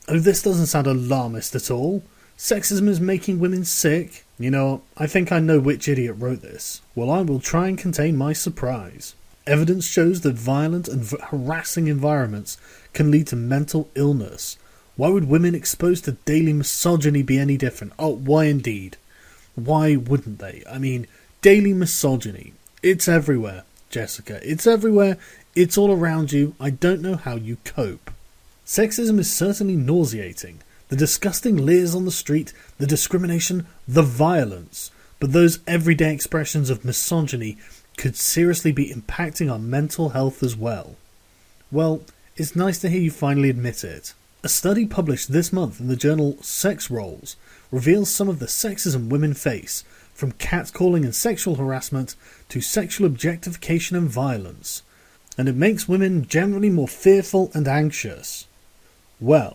Oh, this doesn't sound alarmist at all. Sexism is making women sick. You know, I think I know which idiot wrote this. Well, I will try and contain my surprise. Evidence shows that violent and harassing environments can lead to mental illness. Why would women exposed to daily misogyny be any different? Oh, why indeed? Why wouldn't they? I mean, daily misogyny. It's everywhere, Jessica. It's everywhere. It's all around you. I don't know how you cope. Sexism is certainly nauseating. The disgusting leers on the street, the discrimination, the violence. But those everyday expressions of misogyny could seriously be impacting our mental health as well. Well, it's nice to hear you finally admit it. A study published this month in the journal Sex Roles reveals some of the sexism women face, from catcalling and sexual harassment to sexual objectification and violence. And it makes women generally more fearful and anxious. Well,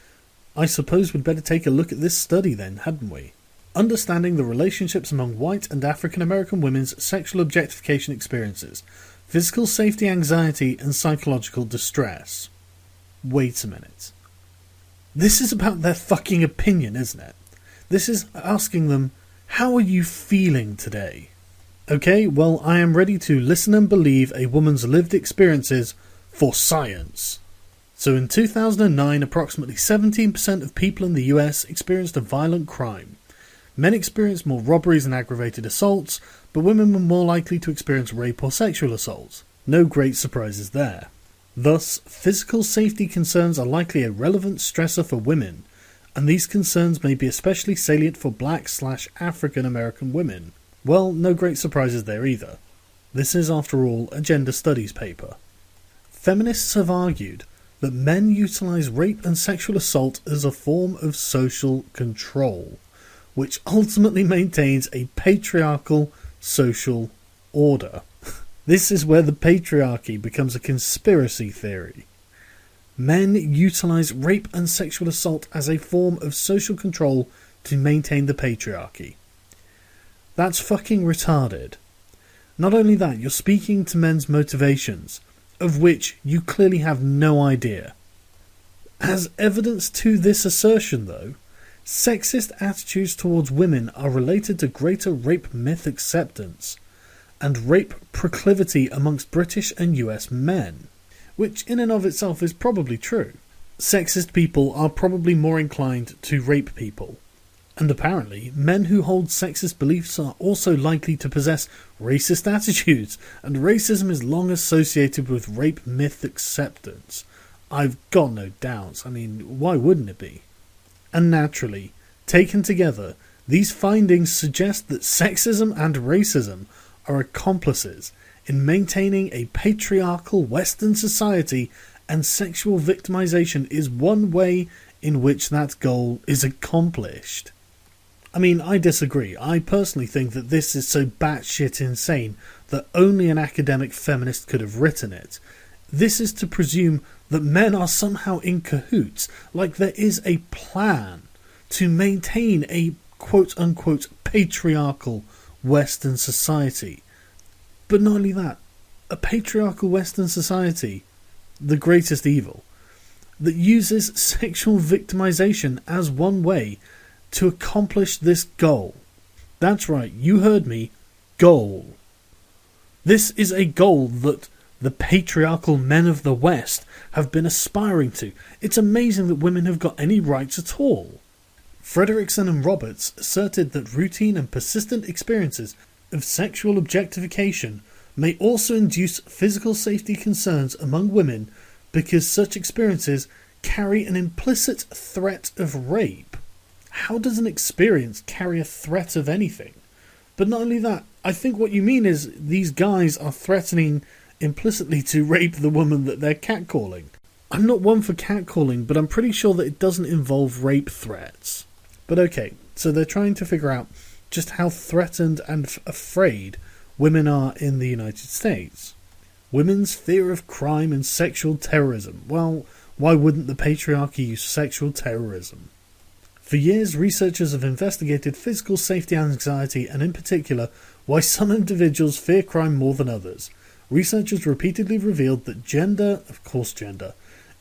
I suppose we'd better take a look at this study then, hadn't we? Understanding the relationships among white and African American women's sexual objectification experiences, physical safety anxiety and psychological distress. Wait a minute. This is about their fucking opinion, isn't it? This is asking them, how are you feeling today? Okay, well, I am ready to listen and believe a woman's lived experiences for science. So in 2009, approximately 17% of people in the US experienced a violent crime. Men experienced more robberies and aggravated assaults, but women were more likely to experience rape or sexual assault. No great surprises there. Thus, physical safety concerns are likely a relevant stressor for women, and these concerns may be especially salient for Black/African American women. Well, no great surprises there either. This is, after all, a gender studies paper. Feminists have argued that men utilize rape and sexual assault as a form of social control, which ultimately maintains a patriarchal social order. This is where the patriarchy becomes a conspiracy theory. Men utilize rape and sexual assault as a form of social control to maintain the patriarchy. That's fucking retarded. Not only that, you're speaking to men's motivations, of which you clearly have no idea. As evidence to this assertion, though, sexist attitudes towards women are related to greater rape myth acceptance and rape proclivity amongst British and US men, which in and of itself is probably true. Sexist people are probably more inclined to rape people, and apparently men who hold sexist beliefs are also likely to possess racist attitudes, and racism is long associated with rape myth acceptance. I've got no doubts. I mean, why wouldn't it be? And naturally, taken together, these findings suggest that sexism and racism are accomplices in maintaining a patriarchal Western society, and sexual victimization is one way in which that goal is accomplished. I mean, I disagree. I personally think that this is so batshit insane that only an academic feminist could have written it. This is to presume that men are somehow in cahoots, like there is a plan to maintain a quote-unquote patriarchal Western society. But not only that, a patriarchal Western society, the greatest evil, that uses sexual victimization as one way to accomplish this goal. That's right, you heard me, goal. This is a goal that the patriarchal men of the West have been aspiring to. It's amazing that women have got any rights at all. Frederickson and Roberts asserted that routine and persistent experiences of sexual objectification may also induce physical safety concerns among women because such experiences carry an implicit threat of rape. How does an experience carry a threat of anything? But not only that, I think what you mean is these guys are threatening implicitly to rape the woman that they're catcalling. I'm not one for catcalling, but I'm pretty sure that it doesn't involve rape threats. But okay, so they're trying to figure out just how threatened and afraid women are in the United States. Women's fear of crime and sexual terrorism. Well, why wouldn't the patriarchy use sexual terrorism? For years, researchers have investigated physical safety anxiety and, in particular, why some individuals fear crime more than others. Researchers repeatedly revealed that gender,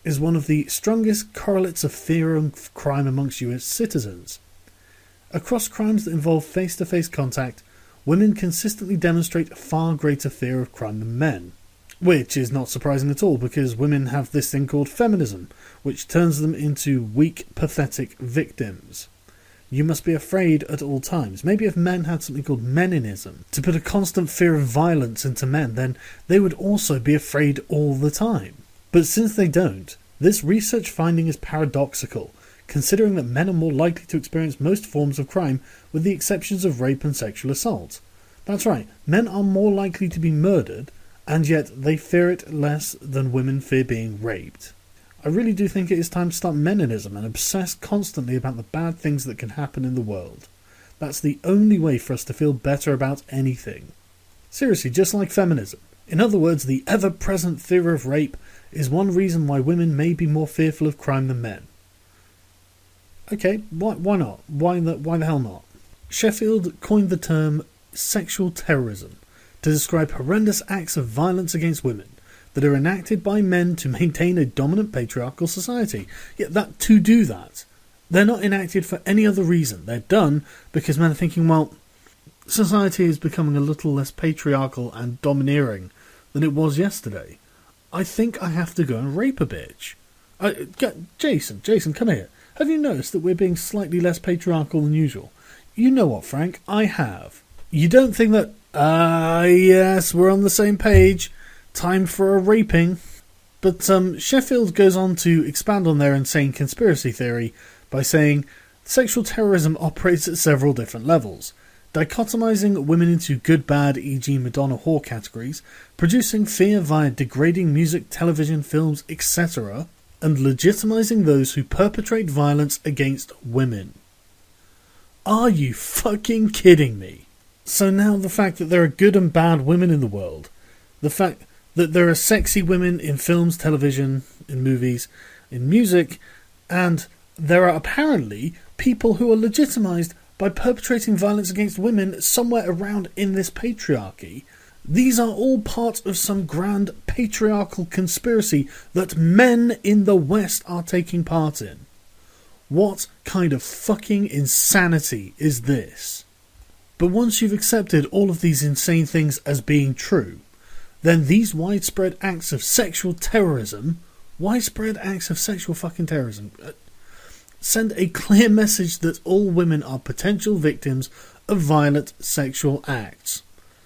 is one of the strongest correlates of fear of crime amongst US citizens. Across crimes that involve face-to-face contact, women consistently demonstrate a far greater fear of crime than men. Which is not surprising at all, because women have this thing called feminism, which turns them into weak, pathetic victims. You must be afraid at all times. Maybe if men had something called meninism, to put a constant fear of violence into men, then they would also be afraid all the time. But since they don't, this research finding is paradoxical, considering that men are more likely to experience most forms of crime, with the exceptions of rape and sexual assault. That's right, men are more likely to be murdered, and yet they fear it less than women fear being raped. I really do think it is time to start meninism and obsess constantly about the bad things that can happen in the world. That's the only way for us to feel better about anything. Seriously, just like feminism. In other words, the ever-present fear of rape is one reason why women may be more fearful of crime than men. Okay, why not? Why the hell not? Sheffield coined the term sexual terrorism to describe horrendous acts of violence against women that are enacted by men to maintain a dominant patriarchal society. Yet to do that, they're not enacted for any other reason. They're done because men are thinking, well, society is becoming a little less patriarchal and domineering than it was yesterday. I think I have to go and rape a bitch. Jason, come here. Have you noticed that we're being slightly less patriarchal than usual? You know what, Frank? I have. You don't think that, yes, we're on the same page. Time for a raping. But Sheffield goes on to expand on their insane conspiracy theory by saying sexual terrorism operates at several different levels, dichotomizing women into good, bad, e.g. Madonna whore categories, producing fear via degrading music, television, films, etc., and legitimizing those who perpetrate violence against women. Are you fucking kidding me? So now the fact that there are good and bad women in the world, the fact that there are sexy women in films, television, in movies, in music, and there are apparently people who are legitimized by perpetrating violence against women somewhere around in this patriarchy. These are all part of some grand patriarchal conspiracy that men in the West are taking part in. What kind of fucking insanity is this? But once you've accepted all of these insane things as being true, then these widespread acts of sexual terrorism, send a clear message that all women are potential victims of violent sexual acts.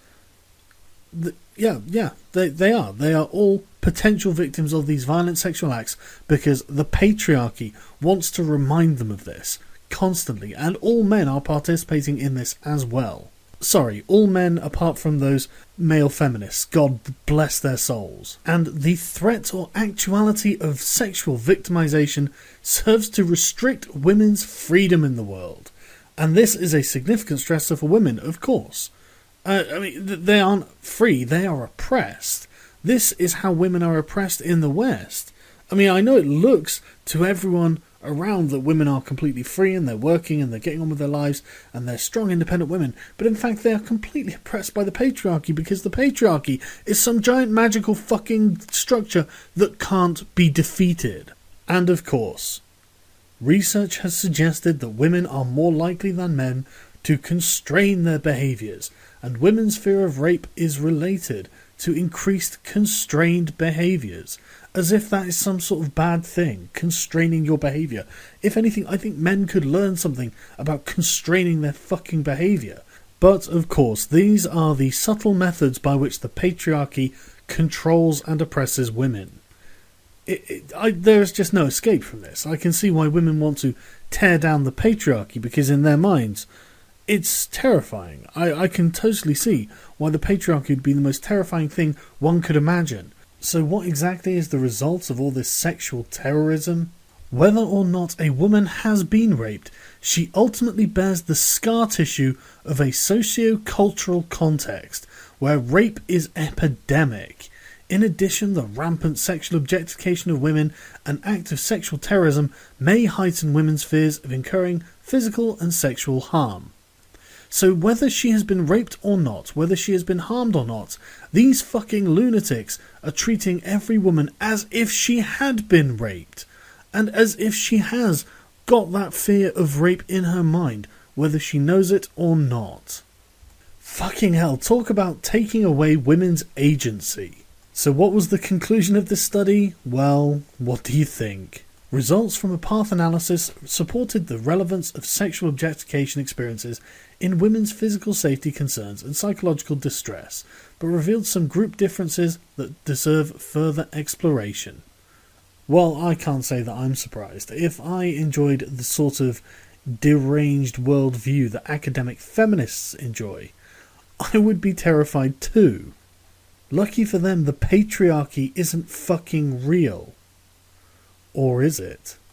They are. They are all potential victims of these violent sexual acts because the patriarchy wants to remind them of this constantly, and all men are participating in this as well. Sorry, all men apart from those male feminists, God bless their souls. And the threat or actuality of sexual victimization serves to restrict women's freedom in the world. And this is a significant stressor for women, of course. They aren't free, they are oppressed. This is how women are oppressed in the West. I know it looks to everyone around that women are completely free and they're working and they're getting on with their lives and they're strong, independent women, but in fact they are completely oppressed by the patriarchy because the patriarchy is some giant magical fucking structure that can't be defeated. And of course, research has suggested that women are more likely than men to constrain their behaviours, and women's fear of rape is related to increased constrained behaviours, as if that is some sort of bad thing, constraining your behaviour. If anything, I think men could learn something about constraining their fucking behaviour. But, of course, these are the subtle methods by which the patriarchy controls and oppresses women. There's just no escape from this. I can see why women want to tear down the patriarchy, because in their minds, it's terrifying. I can totally see why the patriarchy would be the most terrifying thing one could imagine. So what exactly is the result of all this sexual terrorism? Whether or not a woman has been raped, she ultimately bears the scar tissue of a socio-cultural context where rape is epidemic. In addition, the rampant sexual objectification of women and act of sexual terrorism may heighten women's fears of incurring physical and sexual harm. So whether she has been raped or not, whether she has been harmed or not, these fucking lunatics are treating every woman as if she had been raped, and as if she has got that fear of rape in her mind, whether she knows it or not. Fucking hell, talk about taking away women's agency. So what was the conclusion of this study? Well, what do you think? Results from a path analysis supported the relevance of sexual objectification experiences in women's physical safety concerns and psychological distress, but revealed some group differences that deserve further exploration. Well, I can't say that I'm surprised. If I enjoyed the sort of deranged worldview that academic feminists enjoy, I would be terrified too. Lucky for them, the patriarchy isn't fucking real. Or is it?